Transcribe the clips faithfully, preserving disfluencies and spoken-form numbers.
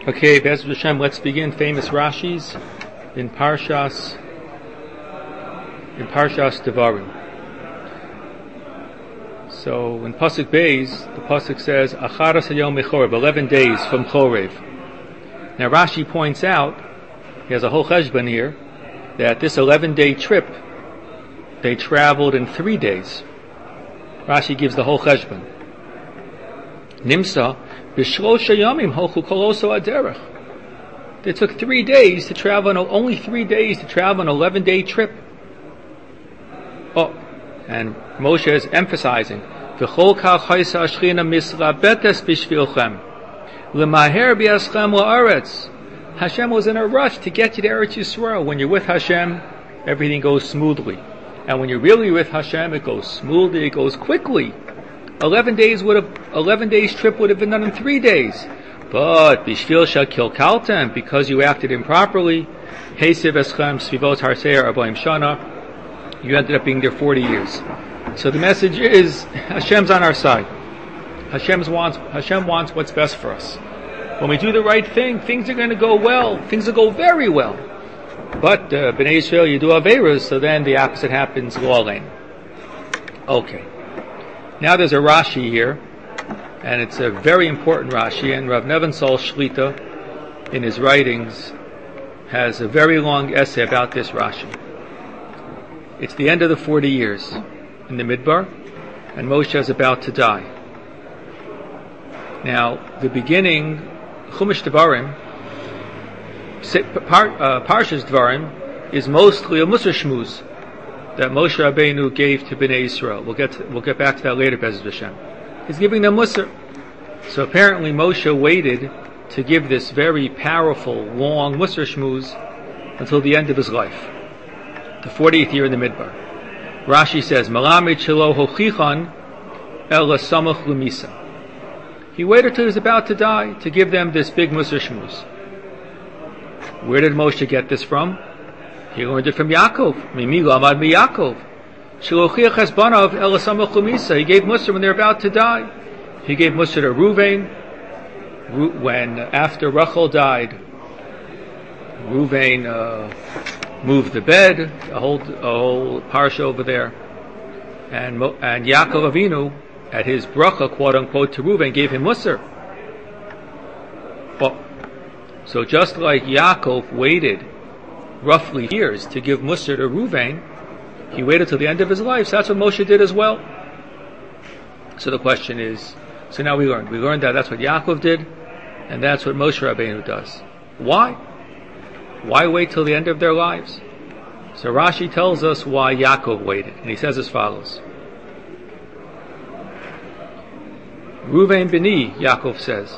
Okay, Be'ez Hashem, let's begin famous Rashis in Parshas in Parshas Devarim. So in Pasuk Beis, the Pasuk says Acharas Hayom Mechorev, eleven days from Chorev. Now Rashi points out, he has a whole cheshbon here, that this eleven-day trip they traveled in three days. Rashi gives the whole cheshbon. Nimsa b'shlosha yamim holchu koloso aderech. They took three days to travel, only three days to travel an eleven-day trip. Oh, and Moshe is emphasizing, v'chol kach chaysa ashchina mislabetes b'shvilchem l'maher b'yaschem la'aretz. Hashem was in a rush to get you to Eretz Yisrael. When you're with Hashem, everything goes smoothly. And when you're really with Hashem, it goes smoothly, it goes quickly. Eleven days would have, eleven days trip would have been done in three days. But, bishvil shakil kaltem, because you acted improperly, hesiv eschem svivot harseir arbaim shana, you ended up being there forty years. So the message is, Hashem's on our side. Hashem's wants, Hashem wants what's best for us. When we do the right thing, things are going to go well. Things will go very well. But uh, Bnei Yisrael, you do Averas, so then the opposite happens, Lo Aleinu. Okay. Now there's a Rashi here, and it's a very important Rashi, and Rav Nebenzahl Shlita, in his writings, has a very long essay about this Rashi. It's the end of the forty years in the Midbar, and Moshe is about to die. Now, the beginning, Chumash Devarim, Par, uh, Parshas Devarim, is mostly a Musar Shmuz that Moshe Rabbeinu gave to Bnei Yisrael. We'll get to, we'll get back to that later, Be'ez Hashem. He's giving them Musar. So apparently Moshe waited to give this very powerful, long Musar Shmuz until the end of his life, the fortieth year in the Midbar. Rashi says, Malamid Shelo Hochichan Ela Samach Lumisa. He waited till he was about to die to give them this big Musar Shmuz. Where did Moshe get this from? He learned it from Yaakov. Mimi Lamad Mi Yaakov. Shilochiach Hezbanav Ela Samach Lumisa. He gave Musar when they're about to die. He gave Musar to Ruvain when, after Rachel died, Ruvain uh, moved the bed, a whole, a whole parsha over there, and and Yaakov Avinu, at his bracha, quote unquote, to Ruvain, gave him Musar. Oh. So just like Yaakov waited roughly years to give Musar to Ruvain, he waited till the end of his life. So that's what Moshe did as well. So the question is, so now we learned. We learned that that's what Yaakov did, and that's what Moshe Rabbeinu does. Why? Why wait till the end of their lives? So Rashi tells us why Yaakov waited, and he says as follows. Ruvain b'ni, Yaakov says,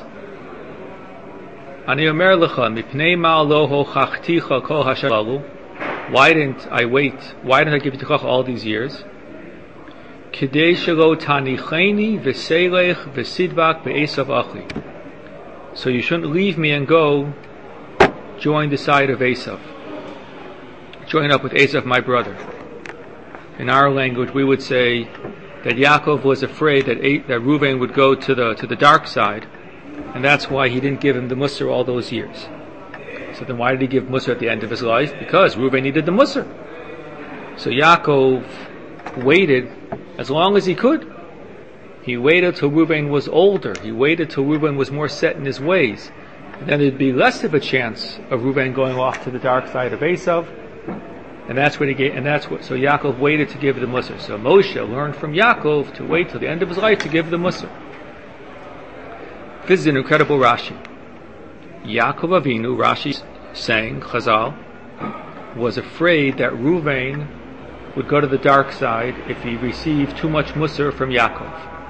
Ani omer lecha, mipnei ma lo hochachticha kol hashem lalu. Why didn't I wait? Why didn't I give you techacha all these years? Kidei shelo tanicheni v'seilech v'sidbak be'esav achi. So you shouldn't leave me and go join the side of Esav. Join up with Esav, my brother. In our language, we would say that Yaakov was afraid that that Reuven would go to the to the dark side, and that's why he didn't give him the Musar all those years. So then why did he give Musar at the end of his life? Because Reuven needed the Musar. So Yaakov waited as long as he could. He waited till Reuven was older. He waited till Reuven was more set in his ways. And then there'd be less of a chance of Reuven going off to the dark side of Esav. And that's what he gave, and that's what, so Yaakov waited to give the Musar. So Moshe learned from Yaakov to wait till the end of his life to give the Musar. This is an incredible Rashi. Yaakov Avinu, Rashi saying, Chazal, was afraid that Reuven would go to the dark side if he received too much Musar from Yaakov.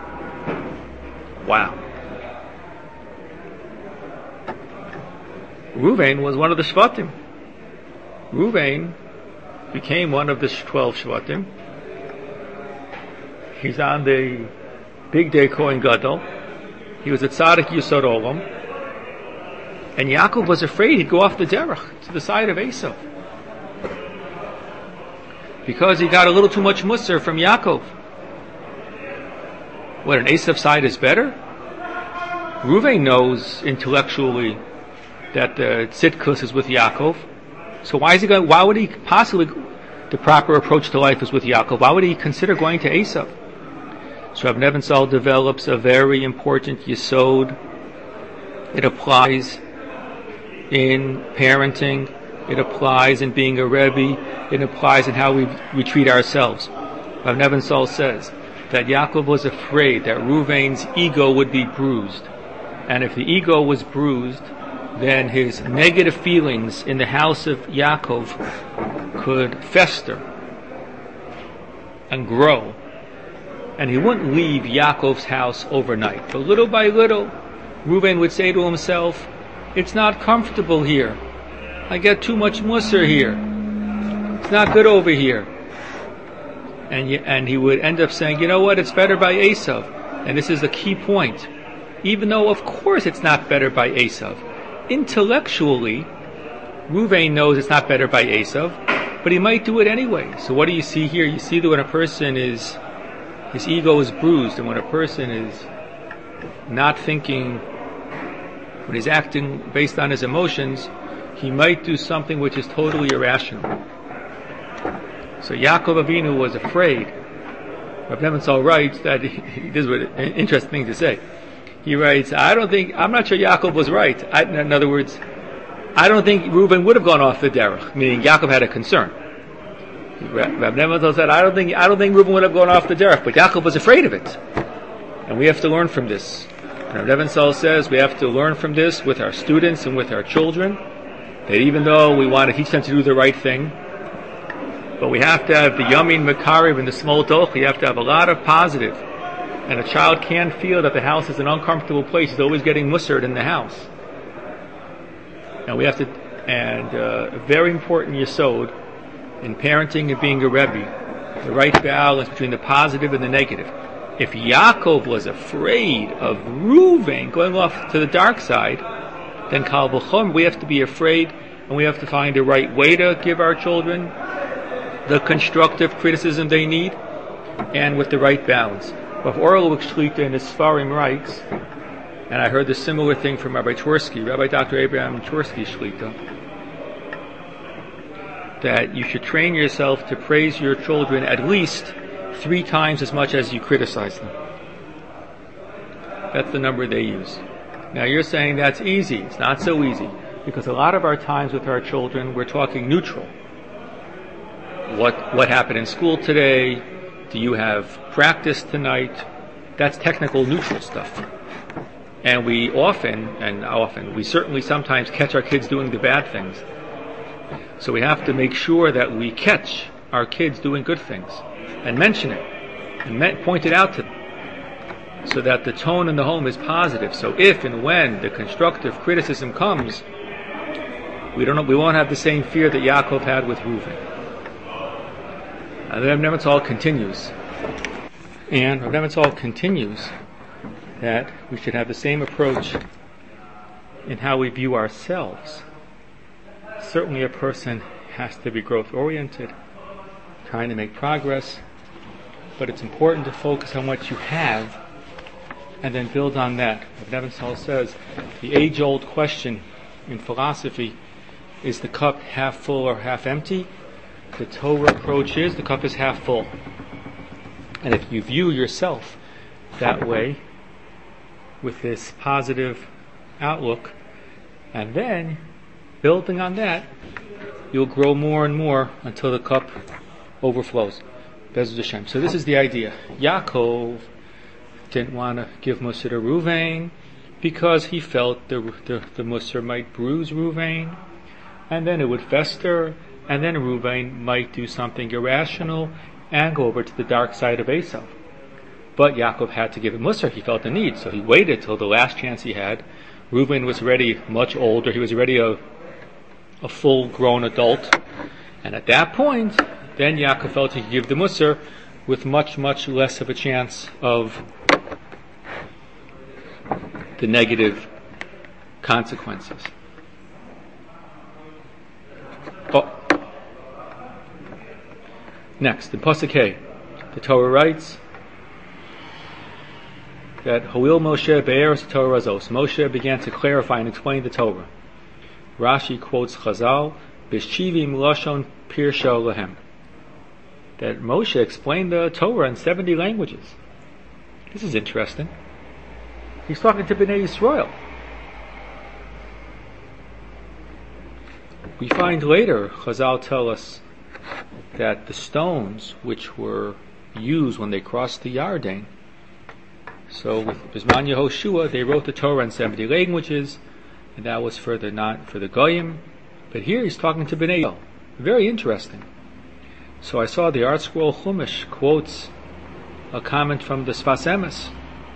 Wow. Reuven was one of the Shvatim. Reuven became one of the twelve Shvatim. He's on the big day Kohen Gadol. He was at Tzaddik Yisod Olam. And Yaakov was afraid he'd go off the derech to the side of Esav, because he got a little too much Musar from Yaakov. What, an Esav side is better? Reuven knows intellectually that the tzidkus is with Yaakov. So why is he going? Why would he possibly? The proper approach to life is with Yaakov. Why would he consider going to Esav? So Rav Nebenzahl develops a very important yesod. It applies in parenting. It applies in being a Rebbe. It applies in how we, we treat ourselves. Rav Nebenzahl says that Yaakov was afraid that Reuven's ego would be bruised. And if the ego was bruised, then his negative feelings in the house of Yaakov could fester and grow. And he wouldn't leave Yaakov's house overnight. But little by little, Reuven would say to himself, it's not comfortable here. I get too much musar here. It's not good over here. And and he would end up saying, you know what, it's better by Esav. And this is a key point. Even though, of course, it's not better by Esav. Intellectually, Reuven knows it's not better by Esav, but he might do it anyway. So what do you see here? You see that when a person is, his ego is bruised, and when a person is not thinking, when he's acting based on his emotions, he might do something which is totally irrational. So Yaakov Avinu was afraid. Rav Nebenzahl writes that he, he, this is an interesting thing to say. He writes, I don't think, I'm not sure Yaakov was right. I, in other words, I don't think Reuven would have gone off the derech, meaning Yaakov had a concern. Rav Nebenzahl said, I don't think, I don't think Reuven would have gone off the derech, but Yaakov was afraid of it. And we have to learn from this. And Rav Nebenzahl says we have to learn from this with our students and with our children, that even though we want to teach them to do the right thing, but we have to have the yamin makariv and the small doch. You have to have a lot of positive. And a child can feel that the house is an uncomfortable place. He's always getting musard in the house. And we have to, and uh, a very important yesod in parenting and being a Rebbe, the right balance between the positive and the negative. If Yaakov was afraid of Reuven going off to the dark side, then Kal V'chomer, we have to be afraid, and we have to find the right way to give our children the constructive criticism they need, and with the right balance. Rav Orlik Shlita in his Sfarim writes, and I heard the similar thing from Rabbi Twersky, Rabbi Doctor Abraham Twersky Shlita, that you should train yourself to praise your children at least three times as much as you criticize them. That's the number they use. Now you're saying that's easy. It's not so easy, because a lot of our times with our children, we're talking neutral. What what happened in school today? Do you have practice tonight? That's technical neutral stuff. And we often, and often, we certainly sometimes catch our kids doing the bad things. So we have to make sure that we catch our kids doing good things and mention it and me- point it out to them so that the tone in the home is positive. So if and when the constructive criticism comes, we don't we won't have the same fear that Yaakov had with Reuven. And Rav Nebenzahl continues, and Rav Nebenzahl continues that we should have the same approach in how we view ourselves. Certainly a person has to be growth-oriented, trying to make progress, but it's important to focus on what you have and then build on that. Rav Nebenzahl says the age-old question in philosophy, is the cup half full or half empty? The Torah approach is the cup is half full. And if you view yourself that way, with this positive outlook, and then building on that, you'll grow more and more until the cup overflows. Be'ezras Hashem. So this is the idea. Yaakov didn't want to give Musar to Reuven because he felt the, the, the Musar might bruise Reuven, and then it would fester, and then Reuven might do something irrational and go over to the dark side of Esav. But Yaakov had to give him Musar. He felt the need, so he waited till the last chance he had. Reuven was already much older. He was already a, a full-grown adult. And at that point, then Yaakov felt he could give the Musar with much, much less of a chance of the negative consequences. Oh. Next, in Pasuk Hey, the Torah writes that Hoil Moshe Be'eres Torah Zos. Moshe began to clarify and explain the Torah. Rashi quotes Chazal, B'shivim lashon pirsha lehem, that Moshe explained the Torah in seventy languages. This is interesting. He's talking to Bnei Yisrael. We find later, Chazal tell us that the stones which were used when they crossed the Yarden, so with Bisman Yehoshua, they wrote the Torah in seventy languages, and that was for the not for the Goyim. But here he's talking to Bnei Yisrael. Very interesting. So I saw the Art Scroll Chumash quotes a comment from the Sfas Emes,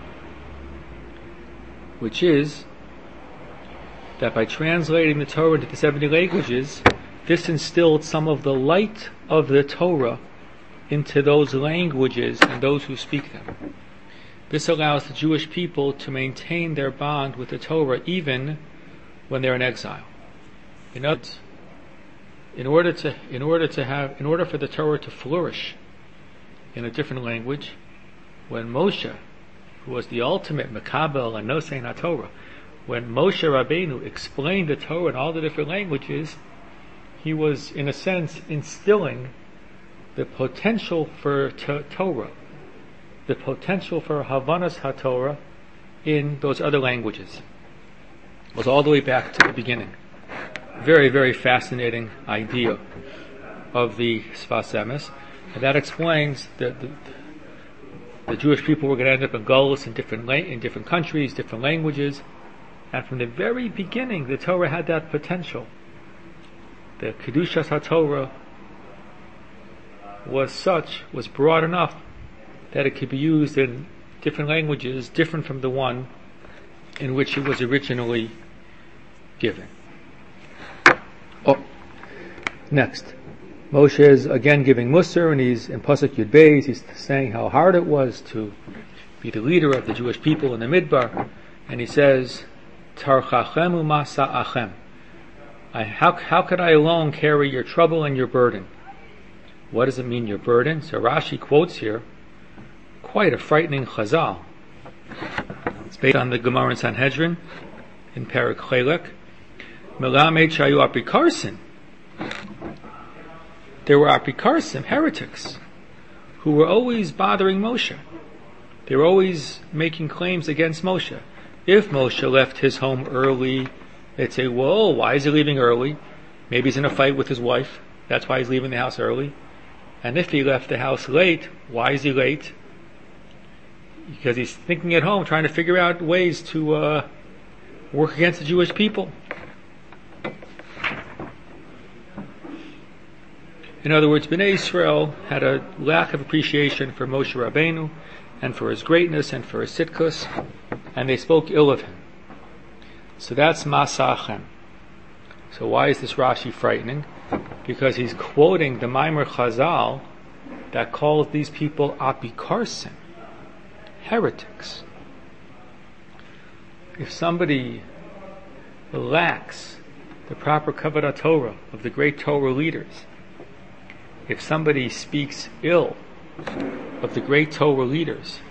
which is that by translating the Torah into the seventy languages, this instilled some of the light of the Torah into those languages and those who speak them. This allows the Jewish people to maintain their bond with the Torah even when they're in exile. In other words, in order to, in order to have, in order for the Torah to flourish in a different language, when Moshe, who was the ultimate Makabel and Nosei HaTorah, when Moshe Rabbeinu explained the Torah in all the different languages, he was, in a sense, instilling the potential for to- Torah, the potential for Havanas HaTorah in those other languages. It was all the way back to the beginning. Very, very fascinating idea of the Sfas Emes, and that explains that the, the Jewish people were going to end up in Golus in different la- in different countries, different languages, and from the very beginning, the Torah had that potential. The Kedushas HaTorah was such, was broad enough that it could be used in different languages, different from the one in which it was originally given. Oh, next. Moshe is again giving Musar, and he's in Pasuk Yud Beis, he's saying how hard it was to be the leader of the Jewish people in the Midbar, and he says, Tarchachem umasa achem. I, how, how could I alone carry your trouble and your burden? What does it mean, your burden? So Rashi quotes here quite a frightening chazal. It's based on the Gemara in Sanhedrin in Perek Chelek. Melamed shayu apikarsim. There were apikarsim, heretics, who were always bothering Moshe. They were always making claims against Moshe. If Moshe left his home early, they'd say, whoa, why is he leaving early? Maybe he's in a fight with his wife. That's why he's leaving the house early. And if he left the house late, why is he late? Because he's thinking at home, trying to figure out ways to uh, work against the Jewish people. In other words, Bnei Yisrael had a lack of appreciation for Moshe Rabbeinu and for his greatness and for his sitkus, and they spoke ill of him. So that's Masachem. So why is this Rashi frightening? Because he's quoting the Maimer Chazal that calls these people apikarsim, heretics. If somebody lacks the proper Kavod Torah of the great Torah leaders, if somebody speaks ill of the great Torah leaders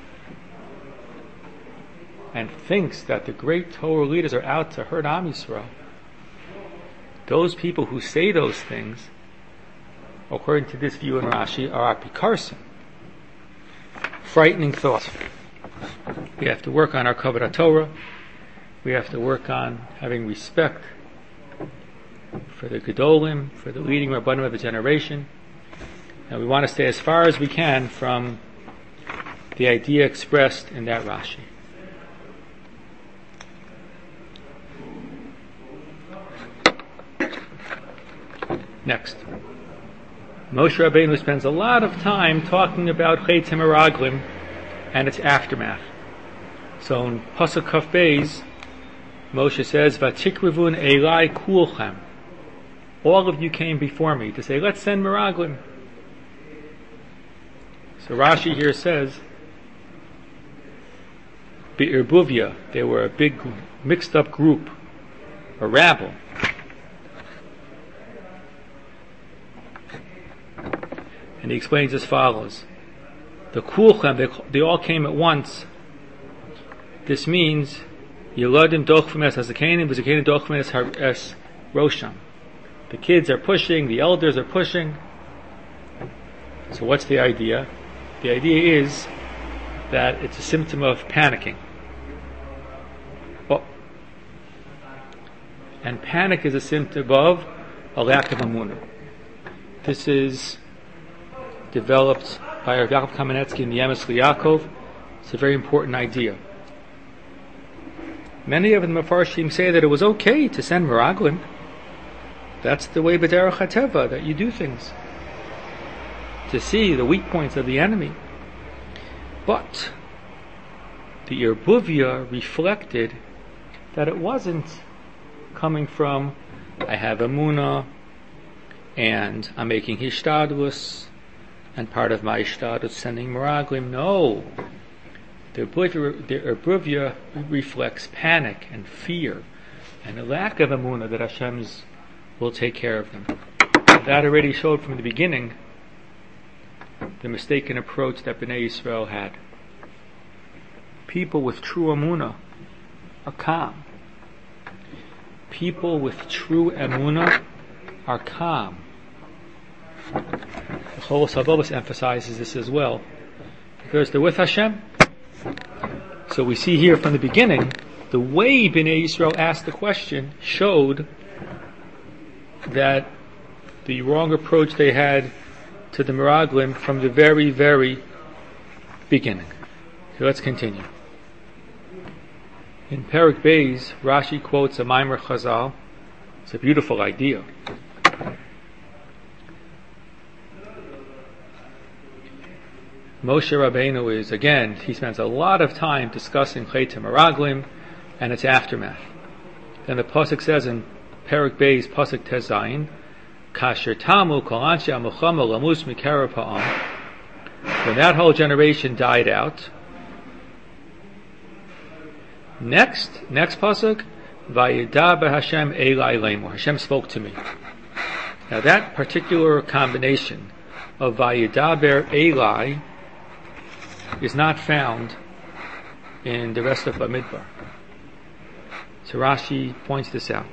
and thinks that the great Torah leaders are out to hurt Am Yisrael, those people who say those things, according to this view in Rashi, are apikarsim. Frightening thought. We have to work on our Kavod Torah. We have to work on having respect for the Gedolim, for the leading Rabbanim of the generation. And we want to stay as far as we can from the idea expressed in that Rashi. Next. Moshe Rabbeinu spends a lot of time talking about Chetz HaMeraglim and its aftermath. So in Pasuk Kaf Beis, Moshe says, Vatikrivun Elai Kulchem. All of you came before me to say, let's send Meraglim. So Rashi here says, Be'erbuvia, they were a big mixed up group, a rabble. And he explains as follows. The Kulchem, they, they all came at once. This means, Yeladim dochvim es hazakanim, v'zakanim dochvim es Rosham. The kids are pushing, the elders are pushing. So what's the idea? The idea is that it's a symptom of panicking. Oh. And panic is a symptom of a lack of emunah. This is developed by Rav Yaakov Kamenetsky in the Emes L'Yaakov. It's a very important idea. Many of the Mefarshim say that it was okay to send Meraglim. That's the way B'derech HaTeva, that you do things to see the weak points of the enemy. But the Erbuvia reflected that it wasn't coming from, I have Emunah, and I'm making Hishtadlus, and part of my Hishtadlus sending Meraglim. No. The Erbuvia reflects panic and fear and a lack of Emunah that Hashem's will take care of them. That already showed from the beginning the mistaken approach that Bnei Yisrael had. People with true Emunah are calm. People with true Emunah are calm. The Chovos HaLevavos emphasizes this as well, because they're with Hashem. So we see here from the beginning, the way Bnei Yisrael asked the question showed that the wrong approach they had to the Meraglim from the very, very beginning. So let's continue. In Perek Beis, Rashi quotes a Maimer Chazal. It's a beautiful idea. Moshe Rabbeinu is, again, he spends a lot of time discussing Chet Meraglim and its aftermath. Then the pasuk says in Perek Beis, pasuk Tezayin, Kasher Tamu Kol Anshe HaMilchama Lamus Mikarav Ha'am. When that whole generation died out, next, next pasuk, Vayidaber Hashem Elai Lemor. Hashem spoke to me. Now that particular combination of Vayidaber Elai is not found in the rest of Bamidbar. So Rashi points this out.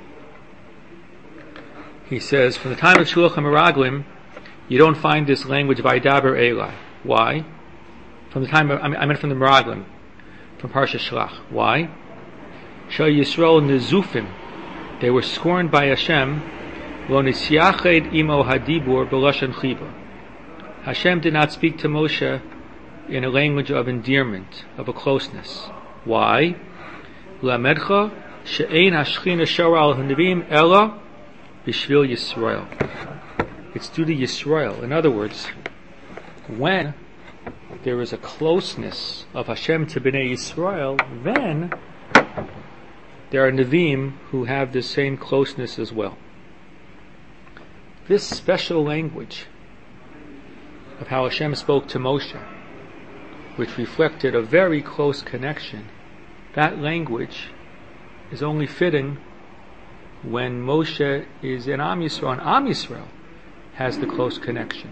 He says, from the time of Shulach HaMeraglim, you don't find this language Vayidaber Elai. Why? From the time of, I meant from the Meraglim, from Parsha Shlach. Why? Shal Yisrael Nezufim. They were scorned by Hashem. Lo nisyached imo hadibur b'lashon chiba. Hashem did not speak to Moshe in a language of endearment, of a closeness. Why? Lamedcha she'ein hashchina shara al hanavim ela b'shvil Yisrael. It's due to Yisrael. In other words, when there is a closeness of Hashem to Bnei Yisrael, then there are Nevi'im who have the same closeness as well. This special language of how Hashem spoke to Moshe, which reflected a very close connection, that language is only fitting when Moshe is in Am Yisrael, and Am Yisrael has the close connection.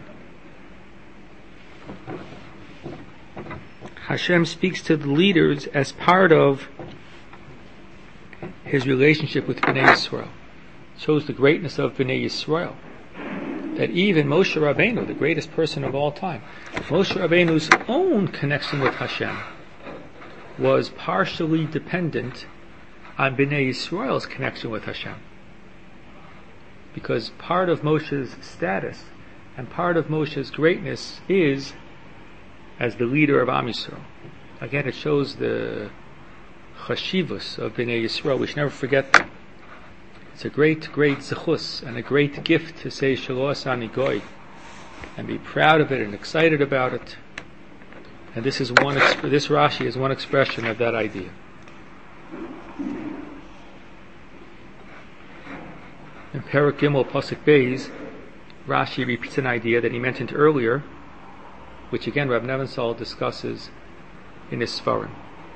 Hashem speaks to the leaders as part of his relationship with Bnei Yisrael. It shows the greatness of Bnei Yisrael. That even Moshe Rabbeinu, the greatest person of all time, Moshe Rabbeinu's own connection with Hashem was partially dependent on Bnei Yisrael's connection with Hashem. Because part of Moshe's status and part of Moshe's greatness is as the leader of Am Yisrael. Again, it shows the chashivus of Bnei Yisrael. We should never forget that. It's a great, great zechus and a great gift to say Shelo Asani Goy and be proud of it and excited about it. And this is one. Exp- this Rashi is one expression of that idea. In Perek Gimel Pasuk Beis, Rashi repeats an idea that he mentioned earlier, which again Rav Nebenzahl discusses in his Sfarim.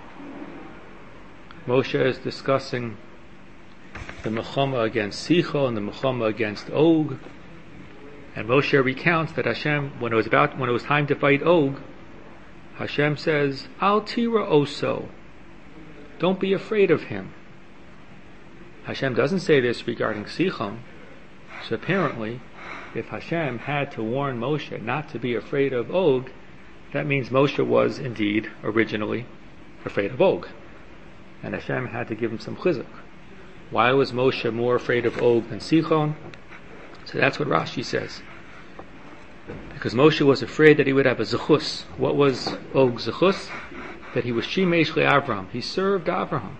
Moshe is discussing the Mechama against Sicho and the Mechama against Og, and Moshe recounts that Hashem, when it was about, when it was time to fight Og, Hashem says, "Al tira oso, don't be afraid of him." Hashem doesn't say this regarding Sichon. So apparently, if Hashem had to warn Moshe not to be afraid of Og, that means Moshe was indeed originally afraid of Og. And Hashem had to give him some chizuk. Why was Moshe more afraid of Og than Sichon? So that's what Rashi says. Because Moshe was afraid that he would have a zechus. What was Og's zechus? That he was shimesh le'Avram. He served Avraham.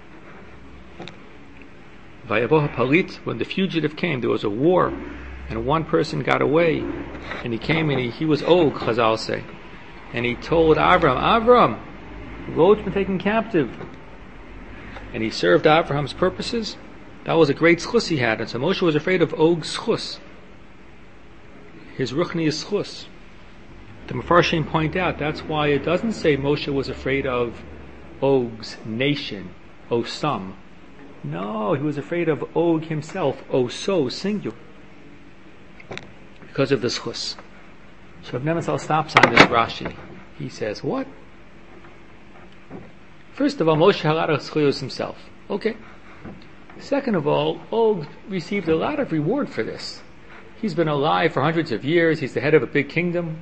Vayaboh Palit, when the fugitive came, there was a war, and one person got away, and he came and he, he was Og, Chazal say. And he told Avram, Avram, the Lord's been taken captive. And he served Avraham's purposes. That was a great schus he had, and so Moshe was afraid of Og's schus. His ruchnius schus. The Mefarshim point out that's why it doesn't say Moshe was afraid of Og's nation, Osam. No, he was afraid of Og himself, Oso, singular, because of the schus. So Ibn Nebenzahl stops on this Rashi. He says, what? First of all, Moshe had a lot of schuyos himself. Okay. Second of all, Og received a lot of reward for this. He's been alive for hundreds of years. He's the head of a big kingdom.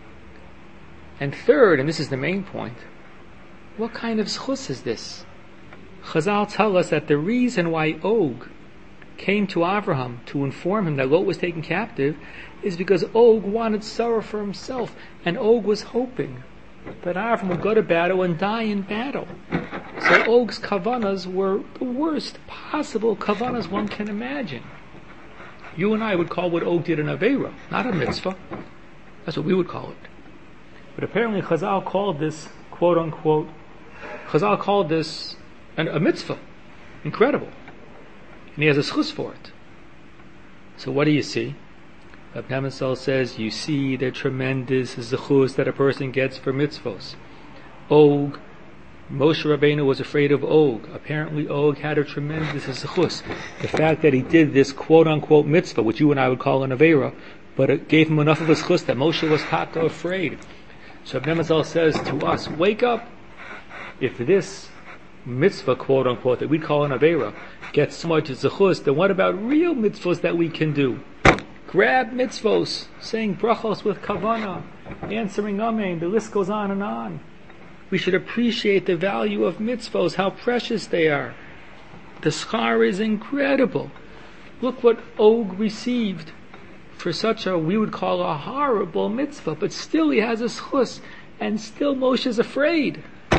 And third, and this is the main point, what kind of schus is this? Chazal tell us that the reason why Og came to Avraham to inform him that Lot was taken captive is because Og wanted sorrow for himself, and Og was hoping that Avraham would go to battle and die in battle. So Og's kavanas were the worst possible kavanas one can imagine. You and I would call what Og did an aveira, not a mitzvah. That's what we would call it. But apparently Chazal called this, quote unquote, Chazal called this an, a mitzvah. Incredible. And he has a schus for it. So what do you see? Ibn Nebenzahl says, you see the tremendous zechus that a person gets for mitzvos. Og, Moshe Rabbeinu was afraid of Og. Apparently Og had a tremendous zechus. The fact that he did this quote-unquote mitzvah, which you and I would call an aveira, but it gave him enough of a zechus that Moshe was taka afraid. So Ibn Nebenzahl says to us, wake up. If this mitzvah, quote-unquote, that we call an aveira, gets so much zechus, then what about real mitzvahs that we can do? Grab mitzvos, saying brachos with kavana, answering amen, the list goes on and on. We should appreciate the value of mitzvos, how precious they are. The schar is incredible. Look what Og received for such a, we would call a horrible mitzvah, but still he has a schus, and still Moshe is afraid.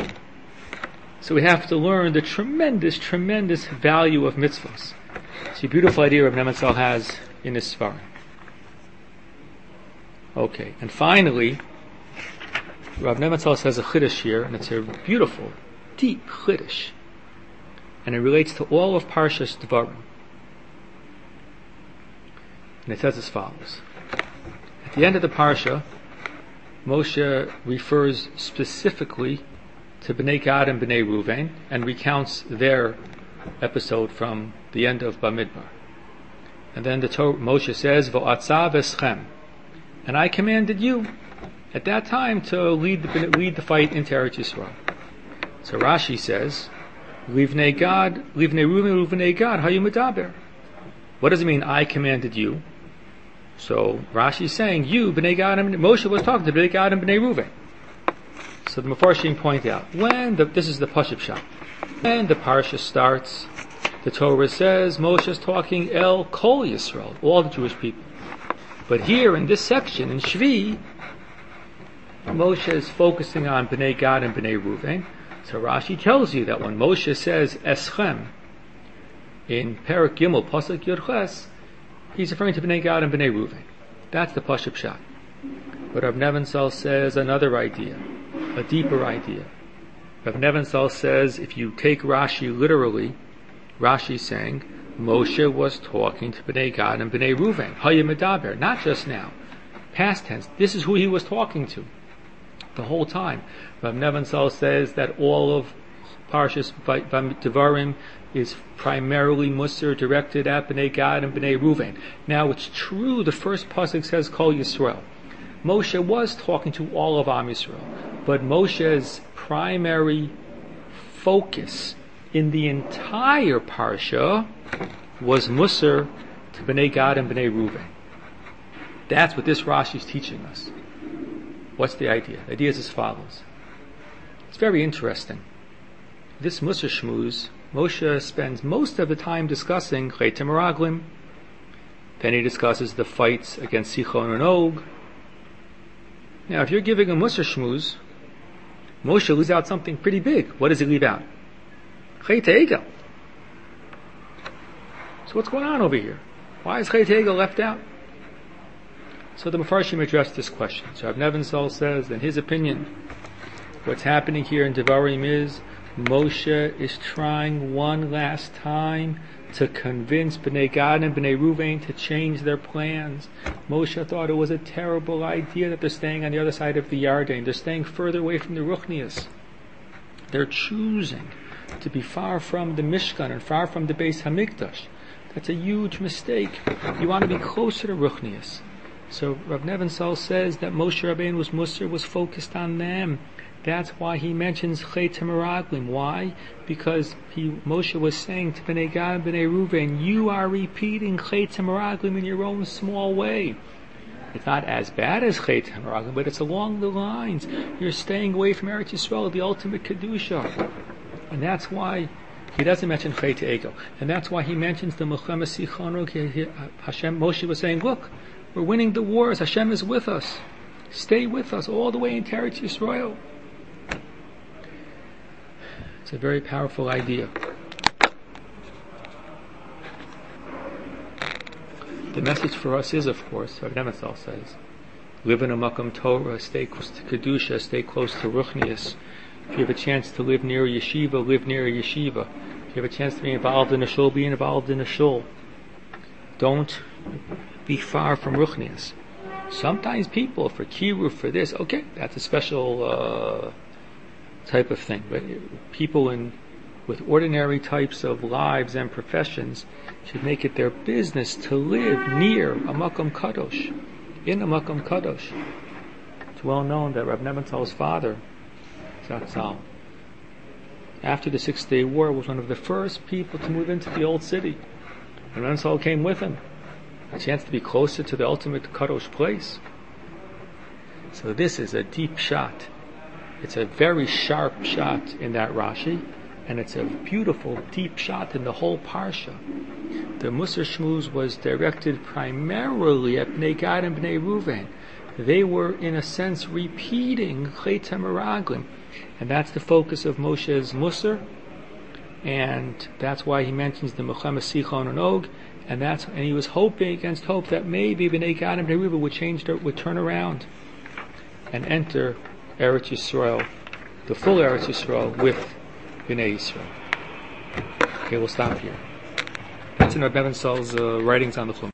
So we have to learn the tremendous, tremendous value of mitzvos. It's a beautiful idea Rav Nebenzahl has in his Sfarim. Okay, and finally, Rav Nebenzahl says a chiddush here, and it's a beautiful, deep chiddush, and it relates to all of Parshas Devarim. And it says as follows. At the end of the Parsha, Moshe refers specifically to Bnei Gad and Bnei Ruvain, and recounts their episode from the end of Bamidbar. And then the Torah, Moshe says, V'atza v'eschem, and I commanded you at that time to lead the, lead the fight into Eretz Yisrael. So Rashi says, Livnei Gad, Livnei Ruvain, Livnei Gad, hayu medaber. What does it mean, I commanded you? So Rashi is saying, you, Bnei Gad, and Moshe was talking to Bnei Gad and Bnei Ruvain. So the Mefarshim point out, when the, this is the Pashup Shah, when the Parsha starts, the Torah says Moshe is talking El Kol Yisrael, all the Jewish people. But here in this section, in Shvi, Moshe is focusing on Bnei Gad and Bnei Ruvain. So Rashi tells you that when Moshe says Eschem in Perek Gimel Pasuk Yud Ches, he's referring to Bnei Gad and Bnei Ruvain. That's the Pashup Shah. But Rav Nebenzahl says another idea, a deeper idea. Rav Nebenzahl says if you take Rashi literally, Rashi is saying Moshe was talking to Bnei Gad and Bnei Ruvain, Haya Medaber, not just now, past tense. This is who he was talking to the whole time. Rav Nebenzahl says that all of Parshas Devarim is primarily Musar directed at Bnei Gad and Bnei Ruvain. Now it's true the first pasuk says Kol Yisrael. Moshe was talking to all of Am Yisrael, but Moshe's primary focus in the entire parsha was Musar to Bnei Gad and Bnei Reuven. That's what this Rashi is teaching us. What's the idea? The idea is as follows. It's very interesting. This Musar Shmuz, Moshe spends most of the time discussing Chet Meraglim. Then he discusses the fights against Sichon and Og. Now, if you're giving a Musar Shmuz, Moshe leaves out something pretty big. What does he leave out? Chet Egel. So what's going on over here? Why is Chet Egel left out? So the Mefarshim addressed this question. So Rav Nebenzahl says, in his opinion, what's happening here in Devarim is Moshe is trying one last time to convince Bnei Gad and Bnei Reuven to change their plans. Moshe thought it was a terrible idea that they're staying on the other side of the Yarden. They're staying further away from the Ruchnias. They're choosing to be far from the Mishkan and far from the Beis Hamikdash. That's a huge mistake. You want to be closer to Ruchnias. So Rav Nebenzahl says that Moshe Rabbeinu was Musar, was focused on them. That's why he mentions Chet Meraglim. Why? Because he, Moshe was saying to Bnei Gad and Bnei Reuven, you are repeating Chet Meraglim in your own small way. It's not as bad as Chet Meraglim, but it's along the lines. You're staying away from Eretz Yisrael, the ultimate Kedusha. And that's why he doesn't mention Chet Egel. And that's why he mentions the Milchemes Sichon Og. Hashem, Moshe was saying, look, we're winning the wars. Hashem is with us. Stay with us all the way into Eretz Yisrael. It's a very powerful idea. The message for us is, of course, Rav Nebenzahl says, live in a Makam Torah, stay close to Kedusha, stay close to Ruchnias. If you have a chance to live near a yeshiva, live near a yeshiva. If you have a chance to be involved in a shul, be involved in a shul. Don't be far from Ruchnias. Sometimes people, for kiruv, for this, okay, that's a special uh, type of thing. But people in with ordinary types of lives and professions should make it their business to live near a Makam Kadosh, in a Makam Kadosh. It's well known that Rav Nebenzahl's father, Zatzal, after the Six Day War, was one of the first people to move into the old city. And Nebenzahl came with him. A chance to be closer to the ultimate Kadosh place. So this is a deep shot. It's a very sharp shot in that Rashi, and it's a beautiful deep shot in the whole Parsha. The Musar Shmuz was directed primarily at Bnei Gad and Bnei Reuven. They were, in a sense, repeating Chet Meraglim, and that's the focus of Moshe's Musar, and that's why he mentions the Milchemes Sichon and Og. And that's and he was hoping against hope that maybe Bnei Gad and Bnei Reuven would change, their, would turn around and enter Eretz Yisrael, the full Eretz Yisrael with Bnei Yisrael. Okay, we'll stop here. That's in Rav Nebenzahl's uh, writings on the Chum.